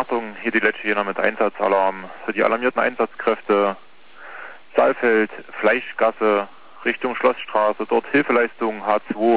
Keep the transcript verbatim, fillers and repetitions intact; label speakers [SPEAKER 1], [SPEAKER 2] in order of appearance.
[SPEAKER 1] Achtung, hier die letzte Jena mit Einsatzalarm. Für die alarmierten Einsatzkräfte Saalfeld, Fleischgasse, Richtung Schlossstraße, dort Hilfeleistung H zwei.